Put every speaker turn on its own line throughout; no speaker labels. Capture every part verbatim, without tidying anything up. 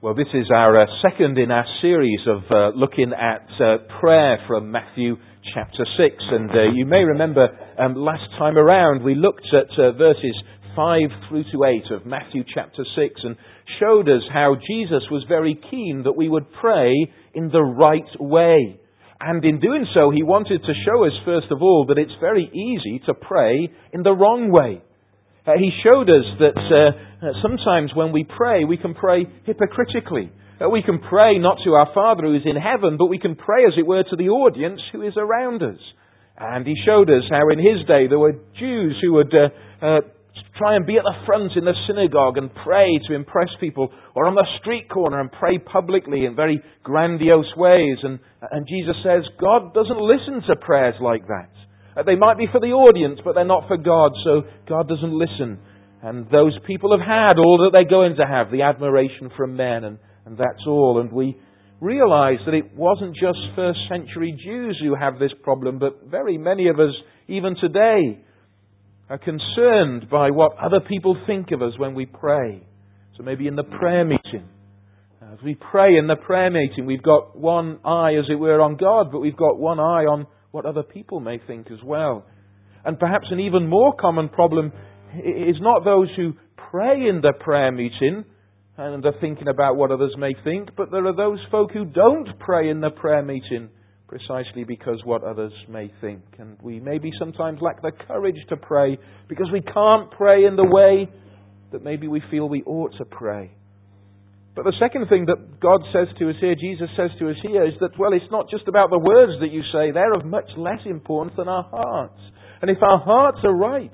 Well, this is our uh, second in our series of uh, looking at uh, prayer from Matthew chapter six. And uh, you may remember um, last time around we looked at uh, verses five through to eight of Matthew chapter six and showed us how Jesus was very keen that we would pray in the right way. And in doing so, he wanted to show us, first of all, that it's very easy to pray in the wrong way. Uh, he showed us that uh, sometimes when we pray, we can pray hypocritically. Uh, we can pray not to our Father who is in heaven, but we can pray, as it were, to the audience who is around us. And he showed us how in his day there were Jews who would uh, uh, try and be at the front in the synagogue and pray to impress people, or on the street corner and pray publicly in very grandiose ways. And, and Jesus says God doesn't listen to prayers like that. They might be for the audience, but they're not for God, so God doesn't listen. And those people have had all that they're going to have, the admiration from men, and, and that's all. And we realize that it wasn't just first century Jews who have this problem, but very many of us, even today, are concerned by what other people think of us when we pray. So maybe in the prayer meeting, as we pray in the prayer meeting, we've got one eye, as it were, on God, but we've got one eye on what other people may think as well. And perhaps an even more common problem is not those who pray in the prayer meeting and are thinking about what others may think, but there are those folk who don't pray in the prayer meeting precisely because what others may think. And we maybe sometimes lack the courage to pray because we can't pray in the way that maybe we feel we ought to pray. But the second thing that God says to us here, Jesus says to us here, is that, well, it's not just about the words that you say. They're of much less importance than our hearts. And if our hearts are right,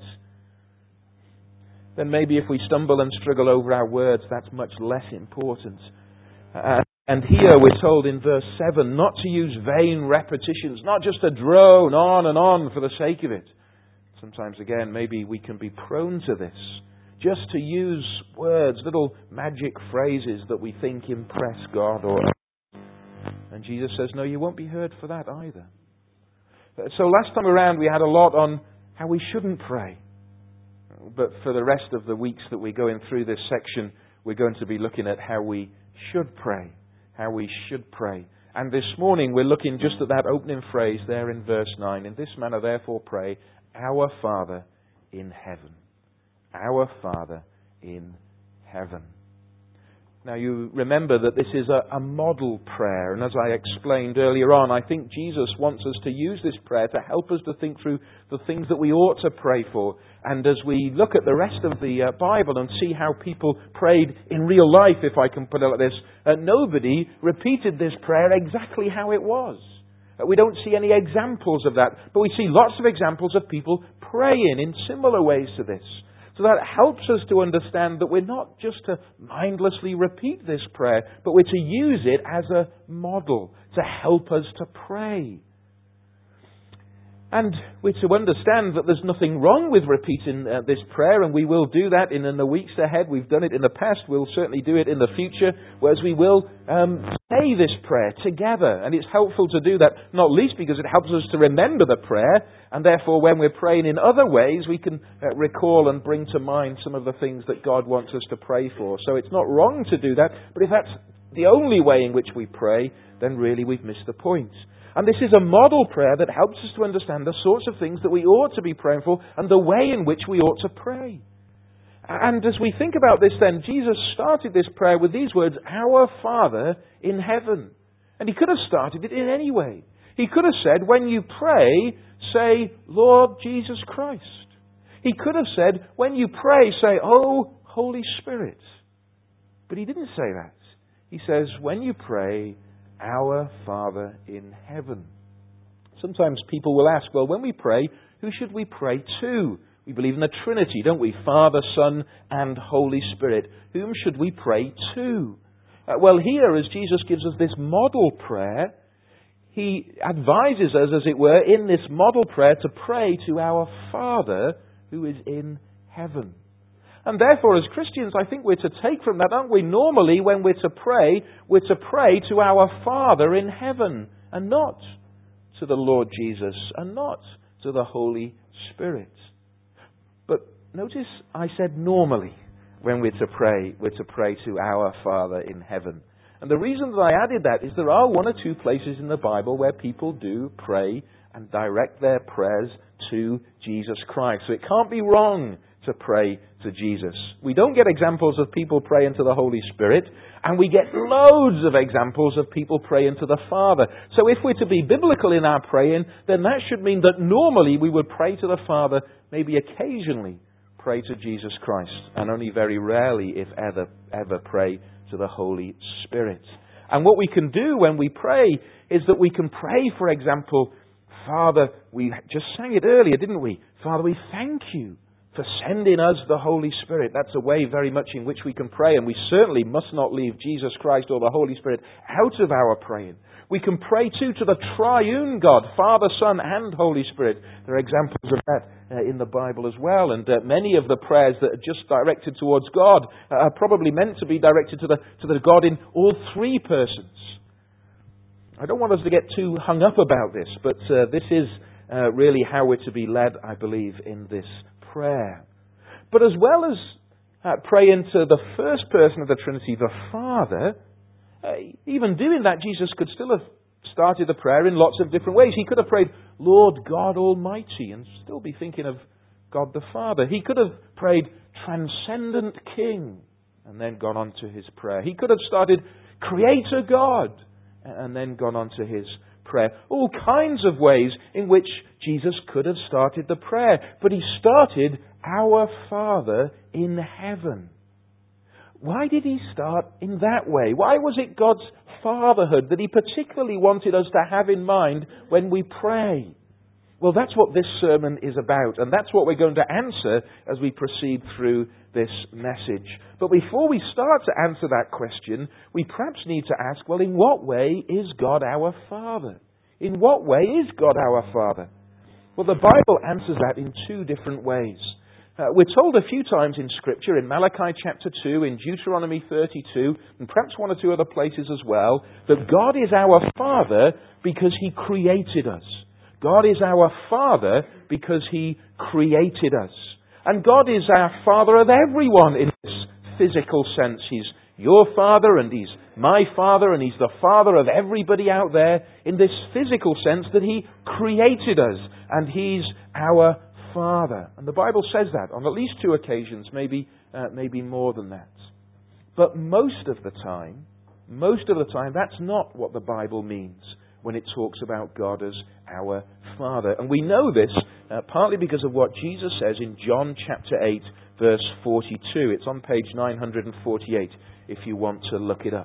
then maybe if we stumble and struggle over our words, that's much less important. Uh, and here we're told in verse seven not to use vain repetitions, not just to drone on and on for the sake of it. Sometimes, again, maybe we can be prone to this. Just to use words, little magic phrases that we think impress God or us. And Jesus says, no, you won't be heard for that either. So last time around we had a lot on how we shouldn't pray. But for the rest of the weeks that we're going through this section, we're going to be looking at how we should pray. How we should pray. And this morning we're looking just at that opening phrase there in verse nine. In this manner therefore pray, our Father in heaven. Our Father in heaven. Now you remember that this is a, a model prayer, and as I explained earlier on, I think Jesus wants us to use this prayer to help us to think through the things that we ought to pray for. And as we look at the rest of the uh, Bible and see how people prayed in real life, if I can put it like this, uh, nobody repeated this prayer exactly how it was. Uh, we don't see any examples of that, but we see lots of examples of people praying in similar ways to this. So that helps us to understand that we're not just to mindlessly repeat this prayer, but we're to use it as a model to help us to pray. And we're to understand that there's nothing wrong with repeating uh, this prayer, and we will do that in, in the weeks ahead. We've done it in the past. We'll certainly do it in the future, whereas we will um, say this prayer together. And it's helpful to do that, not least because it helps us to remember the prayer, and therefore when we're praying in other ways, we can uh, recall and bring to mind some of the things that God wants us to pray for. So it's not wrong to do that, but if that's the only way in which we pray, then really we've missed the point. And this is a model prayer that helps us to understand the sorts of things that we ought to be praying for and the way in which we ought to pray. And as we think about this then, Jesus started this prayer with these words, our Father in heaven. And he could have started it in any way. He could have said, when you pray, say, Lord Jesus Christ. He could have said, when you pray, say, oh, Holy Spirit. But he didn't say that. He says, when you pray, our Father in heaven. Sometimes people will ask, well, when we pray, who should we pray to? We believe in the Trinity, don't we? Father, Son, and Holy Spirit. Whom should we pray to? Uh, well, here, as Jesus gives us this model prayer, he advises us, as it were, in this model prayer to pray to our Father who is in heaven. And therefore, as Christians, I think we're to take from that, aren't we? Normally, when we're to pray, we're to pray to our Father in heaven, and not to the Lord Jesus, and not to the Holy Spirit. But notice I said normally. when we're to pray, we're to pray to our Father in heaven. And the reason that I added that is there are one or two places in the Bible where people do pray and direct their prayers to Jesus Christ. So it can't be wrong to pray to Jesus. We don't get examples of people praying to the Holy Spirit, and we get loads of examples of people praying to the Father. So if we're to be biblical in our praying, then that should mean that normally we would pray to the Father, maybe occasionally pray to Jesus Christ, and only very rarely, if ever, ever pray to the Holy Spirit. And what we can do when we pray is that we can pray, for example, Father, we just sang it earlier, didn't we? Father, we thank you for sending us the Holy Spirit. That's a way very much in which we can pray, and we certainly must not leave Jesus Christ or the Holy Spirit out of our praying. We can pray too to the triune God, Father, Son, and Holy Spirit. There are examples of that uh, in the Bible as well, and uh, many of the prayers that are just directed towards God uh, are probably meant to be directed to the, to the God in all three persons. I don't want us to get too hung up about this, but uh, this is uh, really how we're to be led, I believe, in this prayer. But as well as uh, praying to the first person of the Trinity, the Father, uh, even doing that, Jesus could still have started the prayer in lots of different ways. He could have prayed, Lord God Almighty, and still be thinking of God the Father. He could have prayed, Transcendent King, and then gone on to his prayer. He could have started, Creator God, and then gone on to his prayer. All kinds of ways in which Jesus could have started the prayer. But he started, Our Father in heaven. Why did he start in that way? Why was it God's fatherhood that he particularly wanted us to have in mind when we pray? Well, that's what this sermon is about, and that's what we're going to answer as we proceed through this message. But before we start to answer that question, we perhaps need to ask, well, in what way is God our Father? In what way is God our Father? Well, the Bible answers that in two different ways. Uh, we're told a few times in Scripture, in Malachi chapter two, in Deuteronomy thirty-two, and perhaps one or two other places as well, that God is our Father because He created us. God is our Father because He created us. And God is our Father of everyone in this physical sense. He's your Father and He's my Father and He's the Father of everybody out there in this physical sense that He created us and He's our Father. And the Bible says that on at least two occasions, maybe, uh, maybe more than that. But most of the time, most of the time, that's not what the Bible means when it talks about God as our Father. And we know this uh, partly because of what Jesus says in John chapter eight, verse forty-two. It's on page nine hundred forty-eight if you want to look it up.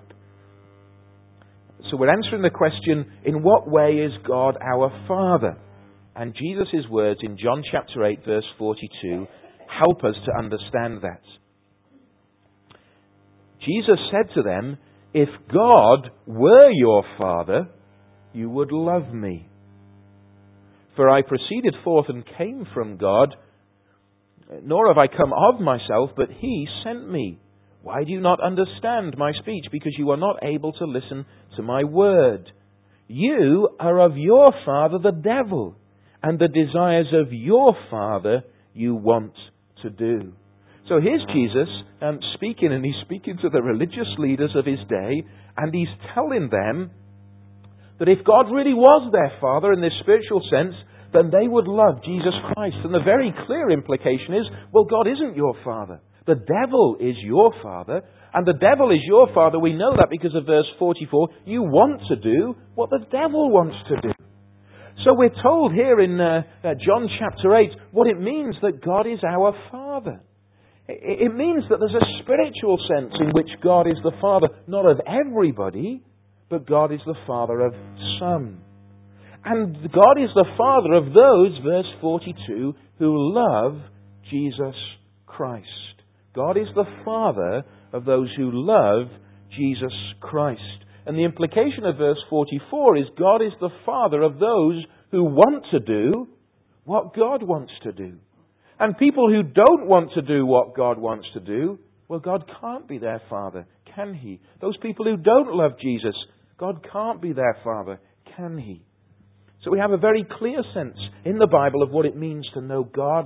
So we're answering the question, in what way is God our Father? And Jesus' words in John chapter eight, verse forty-two, help us to understand that. Jesus said to them, if God were your Father, you would love me. For I proceeded forth and came from God, nor have I come of myself, but He sent me. Why do you not understand my speech? Because you are not able to listen to my word. You are of your father the devil, and the desires of your father you want to do. So here's Jesus um, speaking, and He's speaking to the religious leaders of His day, and He's telling them that if God really was their Father in this spiritual sense, then they would love Jesus Christ. And the very clear implication is, well, God isn't your Father. The devil is your father, and the devil is your father. We know that because of verse forty-four. You want to do what the devil wants to do. So we're told here in uh, uh, John chapter eight what it means that God is our Father. It, it means that there's a spiritual sense in which God is the Father, not of everybody, but God is the Father of some. And God is the Father of those, verse forty-two, who love Jesus Christ. God is the Father of those who love Jesus Christ. And the implication of verse forty-four is God is the Father of those who want to do what God wants to do. And people who don't want to do what God wants to do, well, God can't be their Father, can He? Those people who don't love Jesus, God can't be their Father, can He? So we have a very clear sense in the Bible of what it means to know God as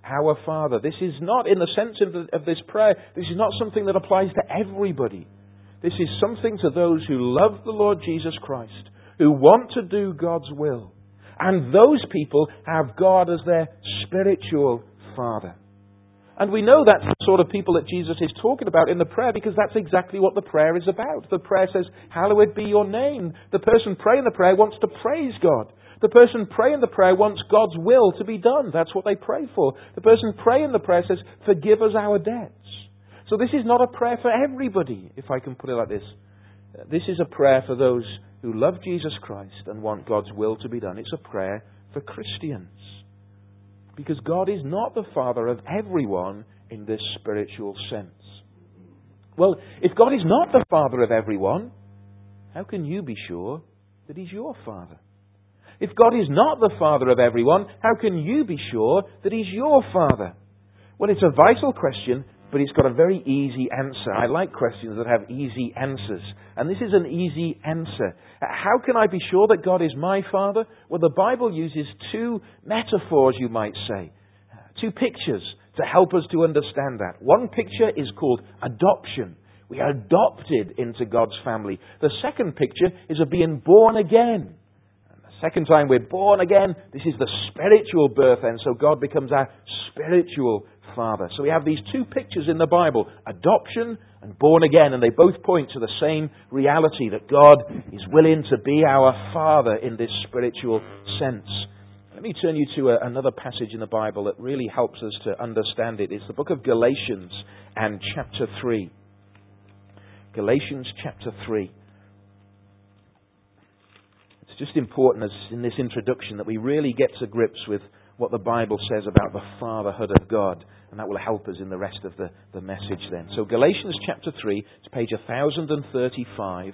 our Father. This is not, in the sense of, the, of this prayer, this is not something that applies to everybody. This is something to those who love the Lord Jesus Christ, who want to do God's will. And those people have God as their spiritual Father. And we know that's the sort of people that Jesus is talking about in the prayer, because that's exactly what the prayer is about. The prayer says, hallowed be your name. The person praying the prayer wants to praise God. The person praying the prayer wants God's will to be done. That's what they pray for. The person praying the prayer says, forgive us our debts. So this is not a prayer for everybody, if I can put it like this. This is a prayer for those who love Jesus Christ and want God's will to be done. It's a prayer for Christians. Because God is not the Father of everyone in this spiritual sense. Well, if God is not the Father of everyone, how can you be sure that He's your Father? If God is not the Father of everyone, how can you be sure that He's your Father? Well, it's a vital question, but it's got a very easy answer. I like questions that have easy answers. And this is an easy answer. How can I be sure that God is my Father? Well, the Bible uses two metaphors, you might say. Two pictures to help us to understand that. One picture is called adoption. We are adopted into God's family. The second picture is of being born again. And the second time we're born again, this is the spiritual birth, and so God becomes our spiritual Father. So we have these two pictures in the Bible, adoption and born again, and they both point to the same reality, that God is willing to be our Father in this spiritual sense. Let me turn you to a, another passage in the Bible that really helps us to understand it. It's the book of Galatians and chapter three. Galatians chapter three. It's just important as in this introduction that we really get to grips with what the Bible says about the fatherhood of God. And that will help us in the rest of the, the message then. So Galatians chapter three, it's page one thousand thirty-five.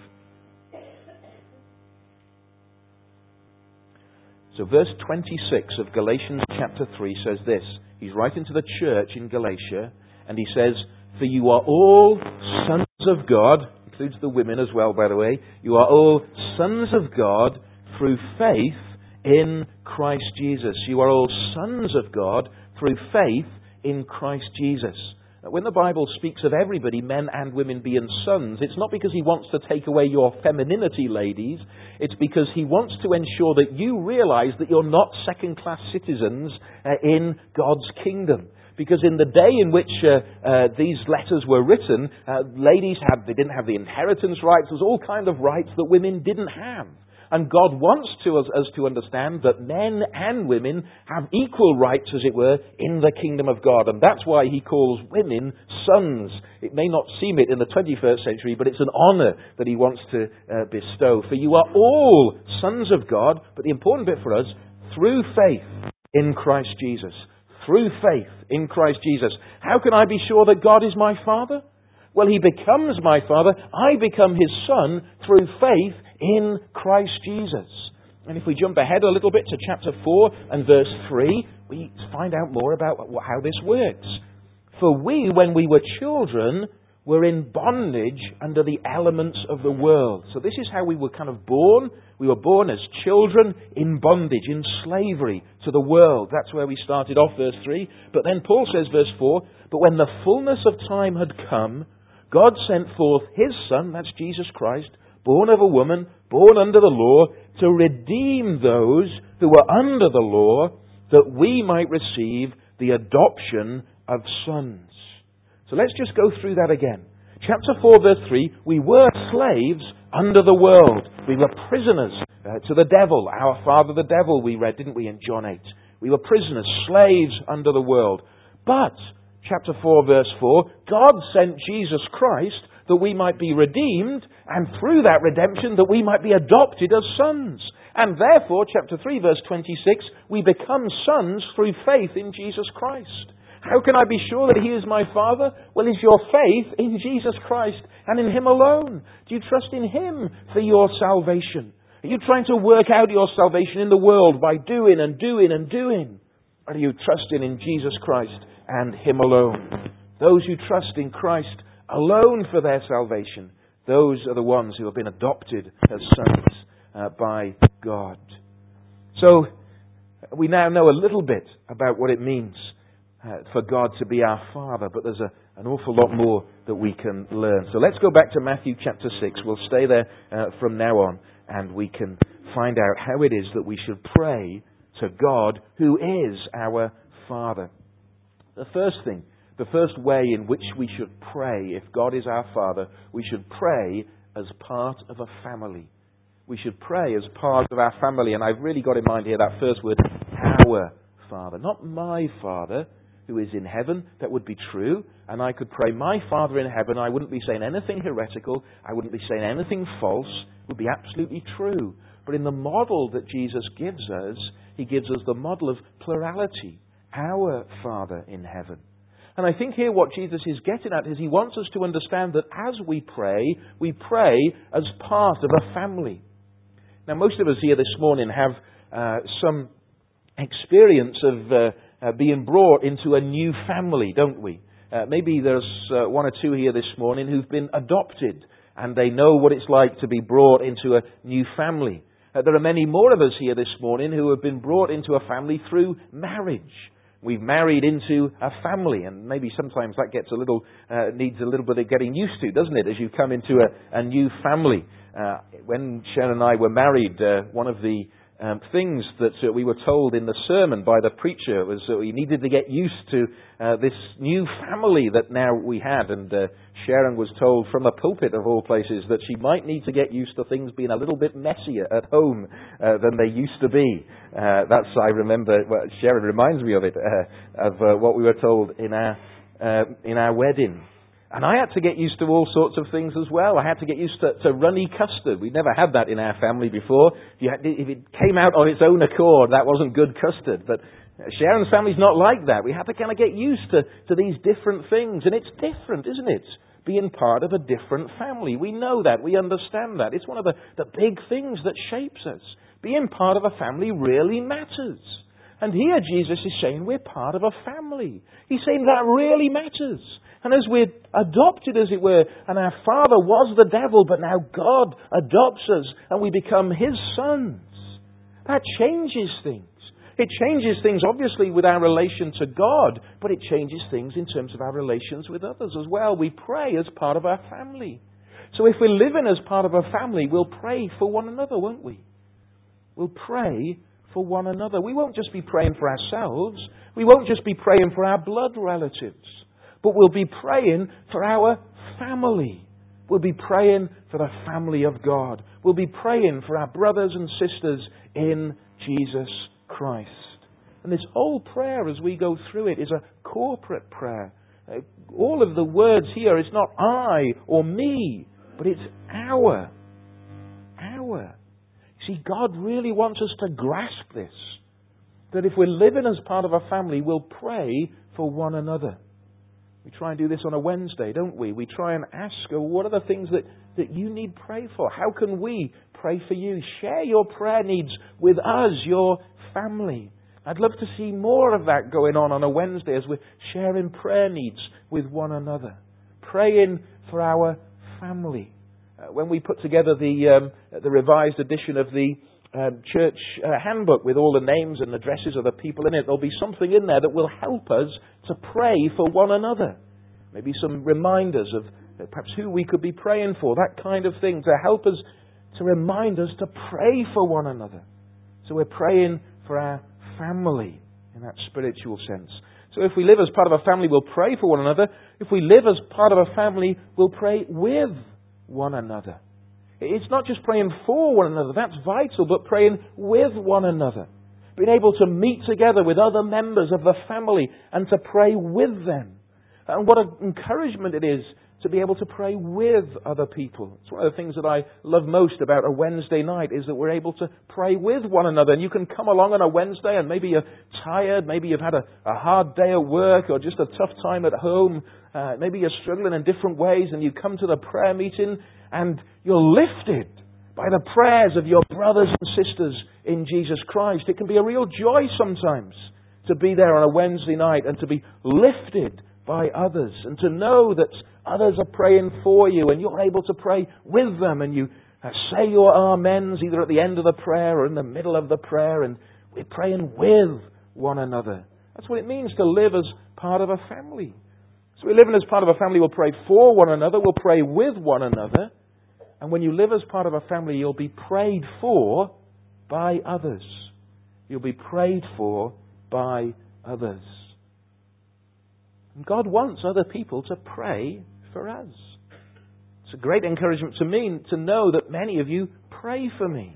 So verse twenty-six of Galatians chapter three says this. He's writing to the church in Galatia, and he says, for you are all sons of God, includes the women as well, by the way. You are all sons of God through faith in Christ Jesus. You are all sons of God through faith in Christ Jesus. When the Bible speaks of everybody, men and women being sons, it's not because He wants to take away your femininity, ladies. It's because He wants to ensure that you realize that you're not second-class citizens uh, in God's kingdom. Because in the day in which uh, uh, these letters were written, uh, ladies had they didn't have the inheritance rights. There's all kind of rights that women didn't have. And God wants to, us, us to understand that men and women have equal rights, as it were, in the kingdom of God. And that's why He calls women sons. It may not seem it in the twenty-first century, but it's an honor that He wants to uh, bestow. For you are all sons of God, but the important bit for us, through faith in Christ Jesus. Through faith in Christ Jesus. How can I be sure that God is my Father? Well, He becomes my Father. I become His Son through faith in Christ Jesus. And if we jump ahead a little bit to chapter four and verse three, we find out more about how this works. For we, when we were children, were in bondage under the elements of the world. So this is how we were kind of born. We were born as children in bondage, in slavery to the world. That's where we started off, verse three. But then Paul says, verse four, but when the fullness of time had come, God sent forth His Son, that's Jesus Christ, born of a woman, born under the law, to redeem those who were under the law, that we might receive the adoption of sons. So let's just go through that again. Chapter four, verse three, we were slaves under the world. We were prisoners uh, to the devil. Our father the devil, we read, didn't we, in John eight. We were prisoners, slaves under the world. But, chapter four, verse four, God sent Jesus Christ that we might be redeemed, and through that redemption that we might be adopted as sons. And therefore, chapter three, verse twenty-six, we become sons through faith in Jesus Christ. How can I be sure that He is my Father? Well, is your faith in Jesus Christ and in Him alone? Do you trust in Him for your salvation? Are you trying to work out your salvation in the world by doing and doing and doing? Or are you trusting in Jesus Christ and Him alone? Those who trust in Christ alone for their salvation, those are the ones who have been adopted as sons uh, by God. So, we now know a little bit about what it means uh, for God to be our Father, but there's a, an awful lot more that we can learn. So let's go back to Matthew chapter six. We'll stay there uh, from now on, and we can find out how it is that we should pray to God, who is our Father. The first thing, the first way in which we should pray, if God is our Father, we should pray as part of a family. We should pray as part of our family. And I've really got in mind here that first word, our Father. Not my Father, who is in heaven. That would be true. And I could pray, my Father in heaven. I wouldn't be saying anything heretical. I wouldn't be saying anything false. It would be absolutely true. But in the model that Jesus gives us, He gives us the model of plurality. Our Father in heaven. And I think here what Jesus is getting at is He wants us to understand that as we pray, we pray as part of a family. Now, most of us here this morning have uh, some experience of uh, uh, being brought into a new family, don't we? Uh, maybe there's uh, one or two here this morning who've been adopted and they know what it's like to be brought into a new family. Uh, there are many more of us here this morning who have been brought into a family through marriage. We've married into a family, and maybe sometimes that gets a little uh, needs a little bit of getting used to, doesn't it, as you come into a, a new family. Uh, when Sharon and I were married, uh, one of the um, things that uh, we were told in the sermon by the preacher was that we needed to get used to uh, this new family that now we had. And uh, Sharon was told from the pulpit, of all places, that she might need to get used to things being a little bit messier at home uh, than they used to be. Uh, that's, I remember, well, Sharon reminds me of it, uh, of uh, what we were told in our uh, in our wedding. And I had to get used to all sorts of things as well. I had to get used to, to runny custard. We'd never had that in our family before. If, you had, if it came out on its own accord, that wasn't good custard. But Sharon's family's not like that. We had to kind of get used to, to these different things. And it's different, isn't it? Being part of a different family. We know that. We understand that. It's one of the, the big things that shapes us. Being part of a family really matters. And here Jesus is saying we're part of a family. He's saying that really matters. And as we're adopted, as it were, and our father was the devil, but now God adopts us and we become His sons, that changes things. It changes things, obviously, with our relation to God, but it changes things in terms of our relations with others as well. We pray as part of our family. So if we're living as part of a family, we'll pray for one another, won't we? We'll pray for one another. We won't just be praying for ourselves. We won't just be praying for our blood relatives. But we'll be praying for our family. We'll be praying for the family of God. We'll be praying for our brothers and sisters in Jesus Christ. And this whole prayer, as we go through it, is a corporate prayer. Uh, all of the words here, it's not I or me, but it's our. Our. See, God really wants us to grasp this. That if we're living as part of a family, we'll pray for one another. We try and do this on a Wednesday, don't we? We try and ask, oh, what are the things that, that you need pray for? How can we pray for you? Share your prayer needs with us, your family. I'd love to see more of that going on on a Wednesday as we're sharing prayer needs with one another. Praying for our family. Uh, when we put together the um, the revised edition of the um, church uh, handbook with all the names and addresses of the people in it, there'll be something in there that will help us to pray for one another. Maybe some reminders of uh, perhaps who we could be praying for, that kind of thing, to help us, to remind us to pray for one another. So we're praying for our family in that spiritual sense. So if we live as part of a family, we'll pray for one another. If we live as part of a family, we'll pray with one another. It's not just praying for one another, that's vital, but praying with one another. Being able to meet together with other members of the family and to pray with them. And what an encouragement it is to be able to pray with other people. It's one of the things that I love most about a Wednesday night, is that we're able to pray with one another. And you can come along on a Wednesday and maybe you're tired, maybe you've had a, a hard day at work or just a tough time at home. Uh, maybe you're struggling in different ways, and you come to the prayer meeting and you're lifted by the prayers of your brothers and sisters in Jesus Christ. It can be a real joy sometimes to be there on a Wednesday night and to be lifted by others and to know that others are praying for you and you're able to pray with them, and you uh, say your amens either at the end of the prayer or in the middle of the prayer, and we're praying with one another. That's what it means to live as part of a family. So we live as part of a family, we'll pray for one another, we'll pray with one another. And when you live as part of a family, you'll be prayed for by others. You'll be prayed for by others. And God wants other people to pray for us. It's a great encouragement to me to know that many of you pray for me.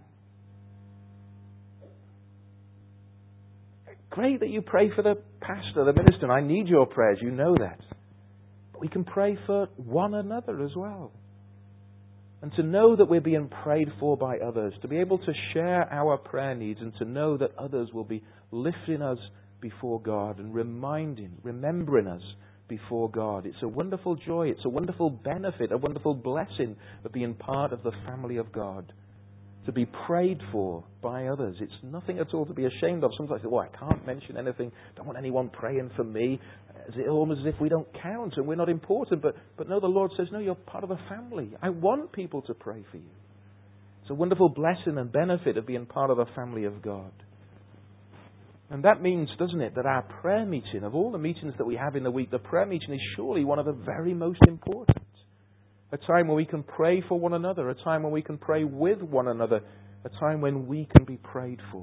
Great that you pray for the pastor, the minister. And I need your prayers, you know that. But we can pray for one another as well. And to know that we're being prayed for by others, to be able to share our prayer needs and to know that others will be lifting us before God and reminding, remembering us before God. It's a wonderful joy, it's a wonderful benefit, a wonderful blessing of being part of the family of God. To be prayed for by others. It's nothing at all to be ashamed of. Sometimes I say, well, I can't mention anything, don't want anyone praying for me. It's almost as if we don't count and we're not important. But, but no, the Lord says, no, you're part of a family. I want people to pray for you. It's a wonderful blessing and benefit of being part of the family of God. And that means, doesn't it, that our prayer meeting, of all the meetings that we have in the week, the prayer meeting is surely one of the very most important. A time when we can pray for one another. A time when we can pray with one another. A time when we can be prayed for.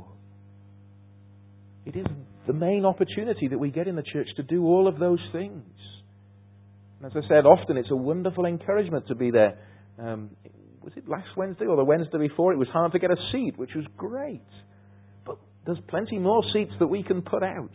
It is the main opportunity that we get in the church to do all of those things. And as I said, often it's a wonderful encouragement to be there. Um, was it last Wednesday or the Wednesday before? It was hard to get a seat, which was great. But there's plenty more seats that we can put out.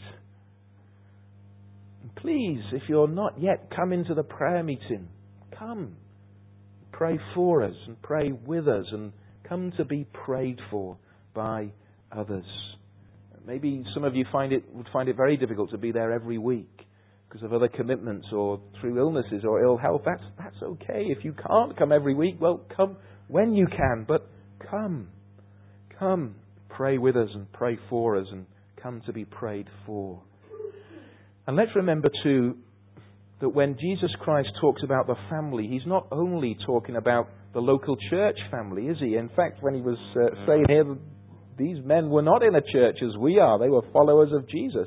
And please, if you're not yet come into the prayer meeting, come. Pray for us and pray with us and come to be prayed for by others. Maybe some of you find it would find it very difficult to be there every week because of other commitments or through illnesses or ill health. That's that's okay. If you can't come every week, well, come when you can. But come, come, pray with us and pray for us and come to be prayed for. And let's remember too, that when Jesus Christ talks about the family, He's not only talking about the local church family, is He? In fact, when He was uh, saying here, these men were not in a church as we are. They were followers of Jesus.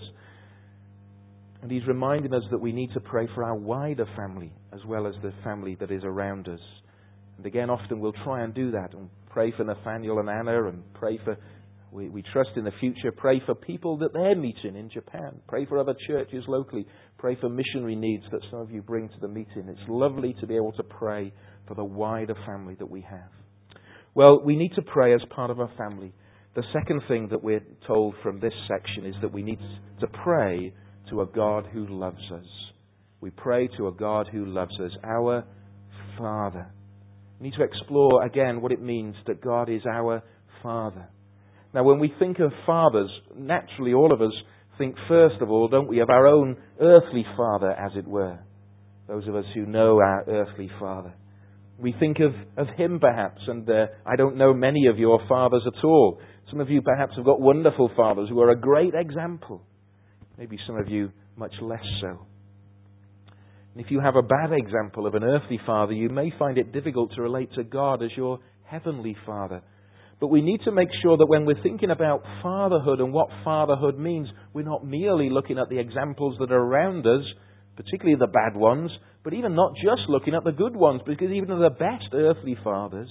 And He's reminding us that we need to pray for our wider family as well as the family that is around us. And again, often we'll try and do that and pray for Nathaniel and Anna and pray for, we, we trust in the future, pray for people that they're meeting in Japan. Pray for other churches locally. Pray for missionary needs that some of you bring to the meeting. It's lovely to be able to pray for the wider family that we have. Well, we need to pray as part of our family. The second thing that we're told from this section is that we need to pray to a God who loves us. We pray to a God who loves us, our Father. We need to explore again what it means that God is our Father. Now, when we think of fathers, naturally all of us think first of all, don't we, of our own earthly father, as it were. Those of us who know our earthly father. We think of, of him perhaps, and uh, I don't know many of your fathers at all. Some of you perhaps have got wonderful fathers who are a great example. Maybe some of you much less so. And if you have a bad example of an earthly father, you may find it difficult to relate to God as your heavenly Father. But we need to make sure that when we're thinking about fatherhood and what fatherhood means, we're not merely looking at the examples that are around us, particularly the bad ones, but even not just looking at the good ones, because even the best earthly fathers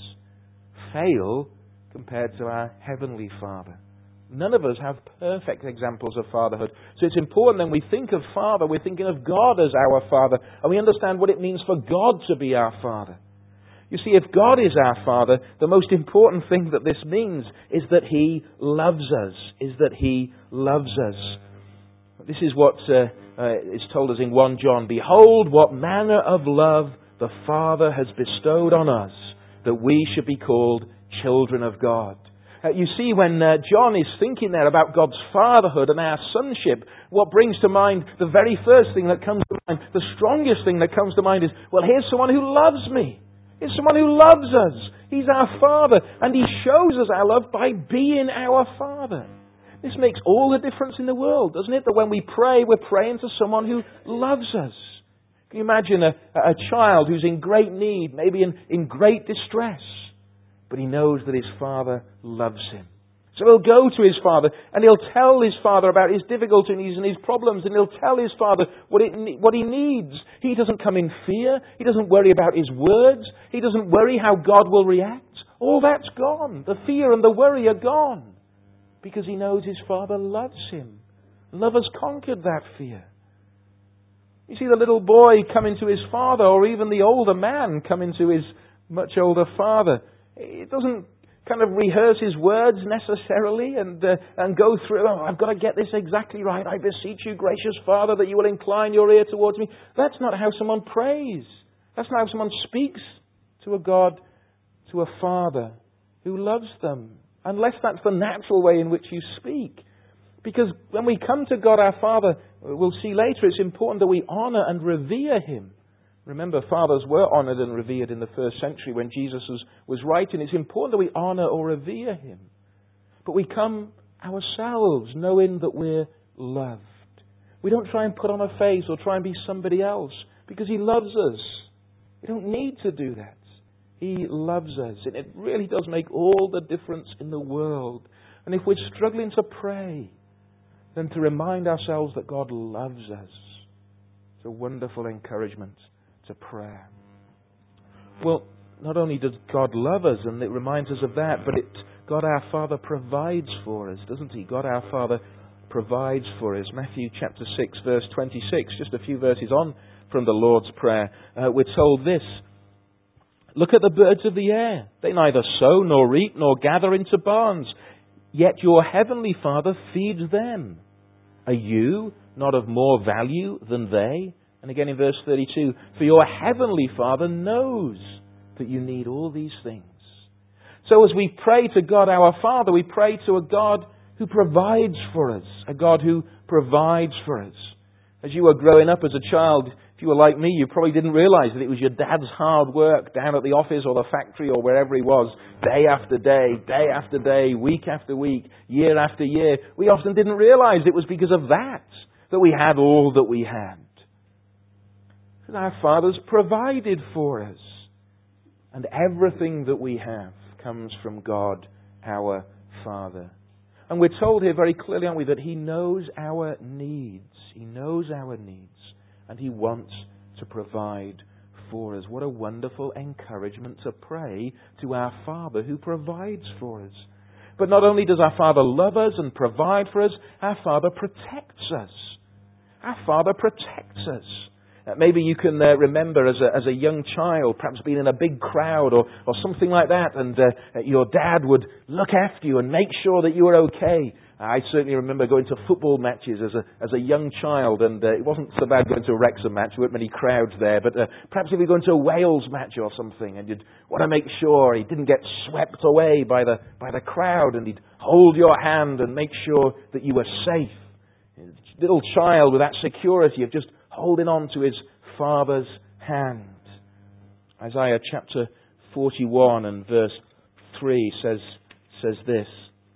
fail compared to our heavenly Father. None of us have perfect examples of fatherhood. So it's important when we think of Father, we're thinking of God as our Father, and we understand what it means for God to be our Father. You see, if God is our Father, the most important thing that this means is that He loves us, is that He loves us. This is what uh, uh, is told us in First John. Behold, what manner of love the Father has bestowed on us, that we should be called children of God. Uh, you see, when uh, John is thinking there about God's fatherhood and our sonship, what brings to mind, the very first thing that comes to mind, the strongest thing that comes to mind is, well, here's someone who loves me. Here's someone who loves us. He's our Father. And He shows us our love by being our Father. This makes all the difference in the world, doesn't it? That when we pray, we're praying to someone who loves us. Can you imagine a, a child who's in great need, maybe in, in great distress, but he knows that his Father loves him. So he'll go to his father and he'll tell his father about his difficulties and his problems, and he'll tell his father what, it, what he needs. He doesn't come in fear. He doesn't worry about his words. He doesn't worry how God will react. All that's gone. The fear and the worry are gone because he knows his father loves him. Love has conquered that fear. You see the little boy coming to his father, or even the older man coming to his much older father. It doesn't kind of rehearse his words necessarily and uh, and go through, oh, I've got to get this exactly right. I beseech you, gracious Father, that you will incline your ear towards me. That's not how someone prays. That's not how someone speaks to a God, to a Father who loves them. Unless that's the natural way in which you speak. Because when we come to God our Father, we'll see later, it's important that we honour and revere Him. Remember, fathers were honoured and revered in the first century when Jesus was, was writing. It's important that we honour or revere Him. But we come ourselves knowing that we're loved. We don't try and put on a face or try and be somebody else because He loves us. We don't need to do that. He loves us. And it really does make all the difference in the world. And if we're struggling to pray, then to remind ourselves that God loves us. It's a wonderful encouragement to prayer. Well, not only does God love us, and it reminds us of that, but it, God our Father provides for us, doesn't He? God our Father provides for us. Matthew chapter six, verse twenty-six, just a few verses on from the Lord's Prayer, uh, we're told this: look at the birds of the air. They neither sow nor reap nor gather into barns, yet your heavenly Father feeds them. Are you not of more value than they? And again in verse thirty-two, for your heavenly Father knows that you need all these things. So as we pray to God our Father, we pray to a God who provides for us. A God who provides for us. As you were growing up as a child, if you were like me, you probably didn't realise that it was your dad's hard work down at the office or the factory or wherever he was, day after day, day after day, week after week, year after year. We often didn't realise it was because of that that we had all that we had. And our Father's provided for us. And everything that we have comes from God, our Father. And we're told here very clearly, aren't we, that He knows our needs. He knows our needs. And He wants to provide for us. What a wonderful encouragement to pray to our Father who provides for us. But not only does our Father love us and provide for us, our Father protects us. Our Father protects us. Uh, maybe you can uh, remember as a, as a young child, perhaps being in a big crowd or, or something like that, and uh, your dad would look after you and make sure that you were okay. I certainly remember going to football matches as a as a young child, and uh, it wasn't so bad going to a Wrexham match. There weren't many crowds there, but uh, perhaps if you're going to a Wales match or something, and you'd want to make sure he didn't get swept away by the by the crowd, and he'd hold your hand and make sure that you were safe. Little child with that security of just holding on to his Father's hand. Isaiah chapter forty-one and verse three says says this.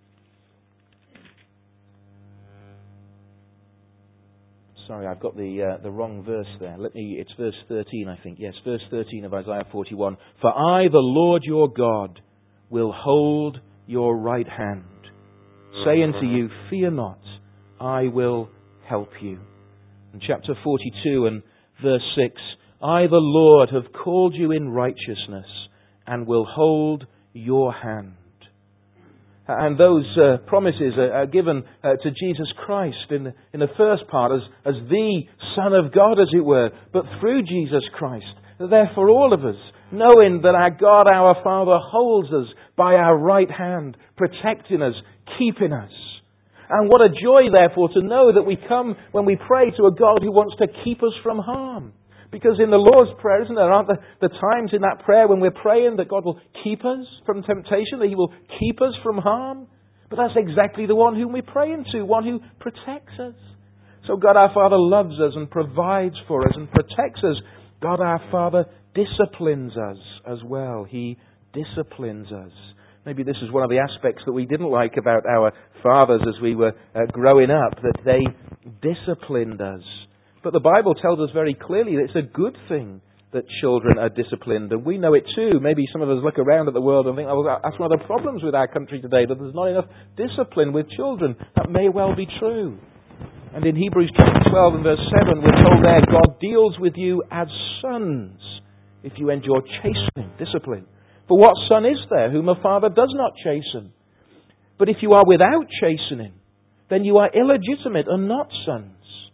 Sorry, I've got the uh, the wrong verse there. Let me. It's verse thirteen, I think. Yes, verse thirteen of Isaiah forty-one. For I, the Lord your God, will hold your right hand, saying to you, fear not, I will help you. In chapter forty-two and verse six, I, the Lord, have called you in righteousness and will hold your hand. And those uh, promises are, are given uh, to Jesus Christ in the, in the first part as, as the Son of God, as it were, but through Jesus Christ. They're for all of us, knowing that our God, our Father, holds us by our right hand, protecting us, keeping us. And what a joy, therefore, to know that we come when we pray to a God who wants to keep us from harm. Because in the Lord's Prayer, isn't there, aren't there the times in that prayer when we're praying that God will keep us from temptation, that He will keep us from harm? But that's exactly the one whom we're praying to, one who protects us. So God our Father loves us and provides for us and protects us. God our Father disciplines us as well. He disciplines us. Maybe this is one of the aspects that we didn't like about our fathers as we were uh, growing up, that they disciplined us. But the Bible tells us very clearly that it's a good thing that children are disciplined. And we know it too. Maybe some of us look around at the world and think, oh, that's one of the problems with our country today, that there's not enough discipline with children. That may well be true. And in Hebrews chapter twelve and verse seven, we're told there, God deals with you as sons if you endure chastening, discipline. For what son is there whom a father does not chasten? But if you are without chastening, then you are illegitimate and not sons.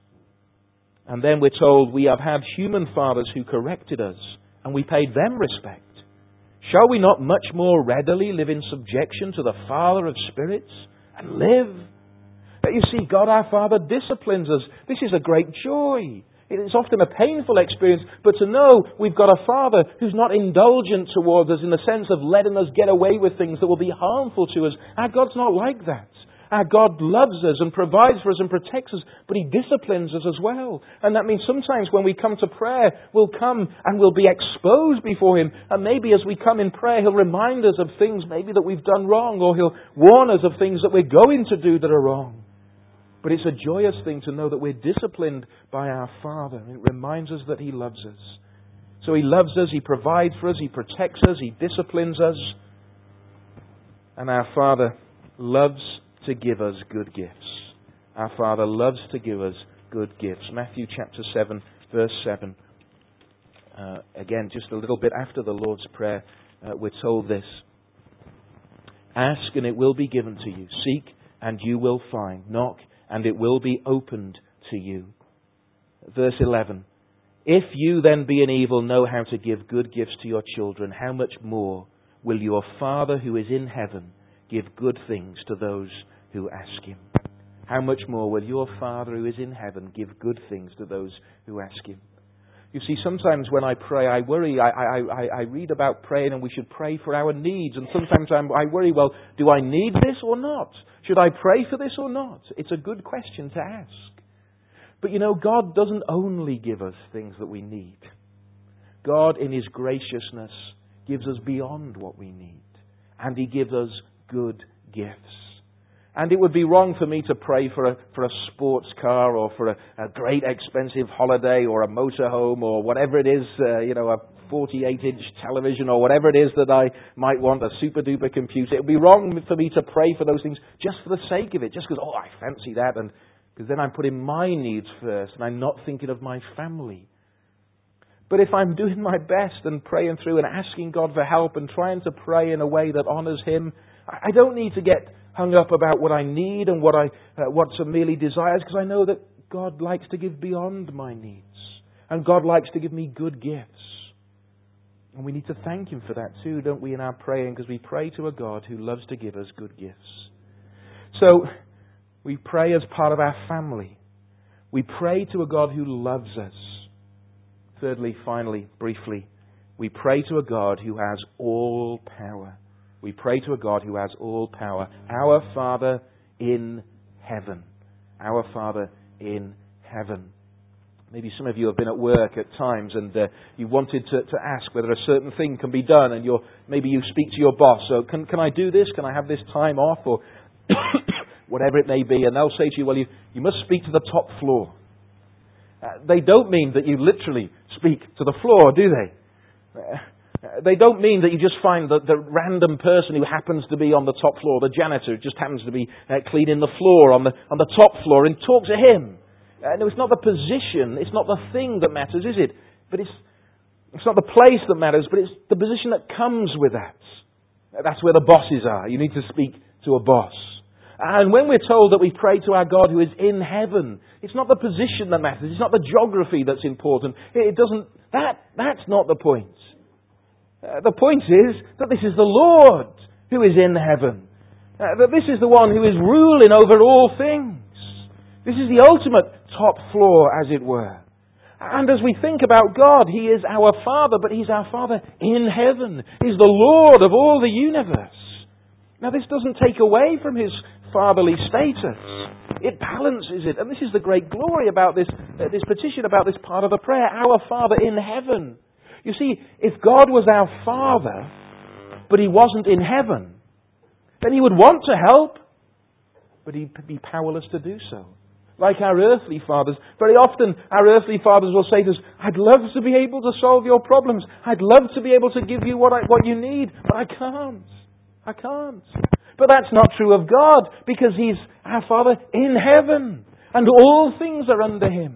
And then we're told we have had human fathers who corrected us, and we paid them respect. Shall we not much more readily live in subjection to the Father of spirits and live? But you see, God our Father disciplines us. This is a great joy. It is often a painful experience, but to know we've got a Father who's not indulgent towards us in the sense of letting us get away with things that will be harmful to us. Our God's not like that. Our God loves us and provides for us and protects us, but He disciplines us as well. And that means sometimes when we come to prayer, we'll come and we'll be exposed before Him. And maybe as we come in prayer, He'll remind us of things maybe that we've done wrong, or He'll warn us of things that we're going to do that are wrong. But it's a joyous thing to know that we're disciplined by our Father. It reminds us that He loves us. So He loves us, He provides for us, He protects us, He disciplines us. And our Father loves to give us good gifts. Our Father loves to give us good gifts. Matthew chapter seven, verse seven. Uh, again, just a little bit after the Lord's Prayer, uh, we're told this. Ask and it will be given to you. Seek and you will find. Knock and it will be opened to you. Verse eleven. If you then, being evil, know how to give good gifts to your children, how much more will your Father who is in heaven give good things to those who ask Him? How much more will your Father who is in heaven give good things to those who ask Him? You see, sometimes when I pray, I worry. I, I, I, I read about praying and we should pray for our needs. And sometimes I'm, I worry, well, do I need this or not? Should I pray for this or not? It's a good question to ask. But you know, God doesn't only give us things that we need. God, in His graciousness, gives us beyond what we need. And He gives us good gifts. And it would be wrong for me to pray for a, for a sports car or for a, a great expensive holiday or a motorhome or whatever it is, uh, you know, a forty-eight inch television or whatever it is that I might want, a super duper computer. It would be wrong for me to pray for those things just for the sake of it, just because, oh, I fancy that, and because then I'm putting my needs first and I'm not thinking of my family. But if I'm doing my best and praying through and asking God for help and trying to pray in a way that honours Him, I don't need to get hung up about what I need and what I uh, what's merely desires, because I know that God likes to give beyond my needs. And God likes to give me good gifts. And we need to thank Him for that too, don't we, in our praying, because we pray to a God who loves to give us good gifts. So, we pray as part of our family. We pray to a God who loves us. Thirdly, finally, briefly, we pray to a God who has all power. We pray to a God who has all power. Our Father in heaven. Our Father in heaven. Maybe some of you have been at work at times and uh, you wanted to, to ask whether a certain thing can be done, and you're, maybe you speak to your boss. So can, can I do this? Can I have this time off? Or whatever it may be. And they'll say to you, well, you, you must speak to the top floor. Uh, they don't mean that you literally speak to the floor, do they? Uh, They don't mean that you just find the, the random person who happens to be on the top floor, the janitor who just happens to be uh, cleaning the floor on the on the top floor, and talk to him. Uh, no, it's not the position, it's not the thing that matters, is it? But it's it's not the place that matters, but it's the position that comes with that. That's where the bosses are. You need to speak to a boss. And when we're told that we pray to our God who is in heaven, it's not the position that matters. It's not the geography that's important. It doesn't. That that's not the point. Uh, the point is that this is the Lord who is in heaven. Uh, that this is the one who is ruling over all things. This is the ultimate top floor, as it were. And as we think about God, He is our Father, but He's our Father in heaven. He's the Lord of all the universe. Now, this doesn't take away from His fatherly status. It balances it. And this is the great glory about this, uh, this petition, about this part of the prayer. Our Father in heaven. You see, if God was our Father, but He wasn't in heaven, then He would want to help, but He'd be powerless to do so. like our earthly fathers. Very often our earthly fathers will say to us, I'd love to be able to solve your problems. I'd love to be able to give you what I, what you need, but I can't. I can't. But that's not true of God, because He's our Father in heaven, and all things are under Him.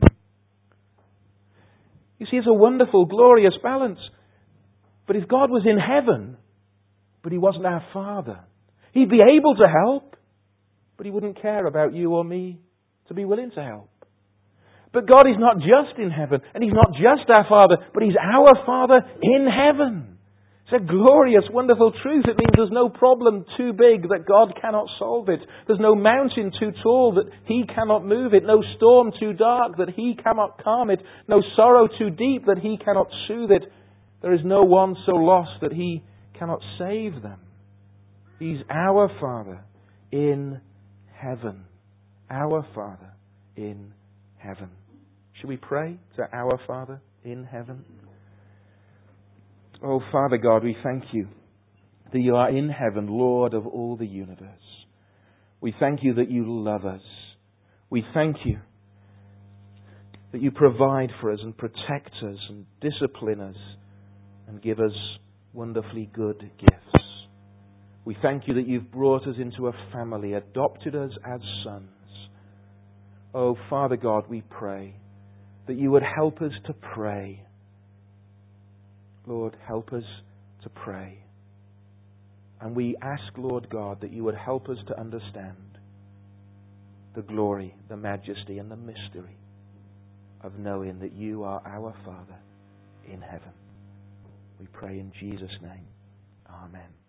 You see, it's a wonderful, glorious balance. But if God was in heaven, but He wasn't our Father, He'd be able to help, but He wouldn't care about you or me to be willing to help. But God is not just in heaven, and He's not just our Father, but He's our Father in heaven. It's a glorious, wonderful truth. It means there's no problem too big that God cannot solve it. There's no mountain too tall that He cannot move it. No storm too dark that He cannot calm it. No sorrow too deep that He cannot soothe it. There is no one so lost that He cannot save them. He's our Father in heaven. Our Father in heaven. Should we pray to our Father in heaven? Oh, Father God, we thank You that You are in heaven, Lord of all the universe. We thank You that You love us. We thank You that You provide for us and protect us and discipline us and give us wonderfully good gifts. We thank You that You've brought us into a family, adopted us as sons. Oh, Father God, we pray that You would help us to pray. Lord, help us to pray. And we ask, Lord God, that You would help us to understand the glory, the majesty, and the mystery of knowing that You are our Father in heaven. We pray in Jesus' name. Amen.